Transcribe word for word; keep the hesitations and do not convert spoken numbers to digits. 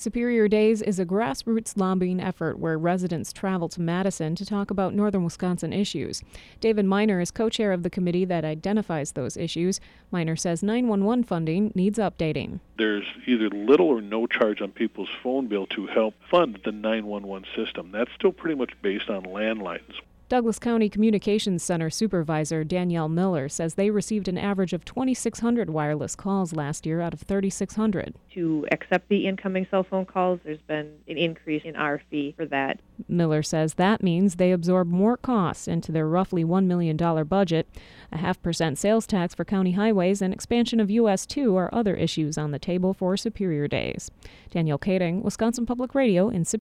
Superior Days is a grassroots lobbying effort where residents travel to Madison to talk about northern Wisconsin issues. David Miner is co-chair of the committee that identifies those issues. Miner says nine one one funding needs updating. There's either little or no charge on people's phone bill to help fund the nine one one system. That's still pretty much based on landlines. Douglas County Communications Center Supervisor Danielle Miller says they received an average of twenty-six hundred wireless calls last year out of thirty-six hundred. To accept the incoming cell phone calls, there's been an increase in our fee for that. Miller says that means they absorb more costs into their roughly one million dollars budget. A half percent sales tax for county highways and expansion of U S two are other issues on the table for Superior Days. Danielle Kading, Wisconsin Public Radio in Superior.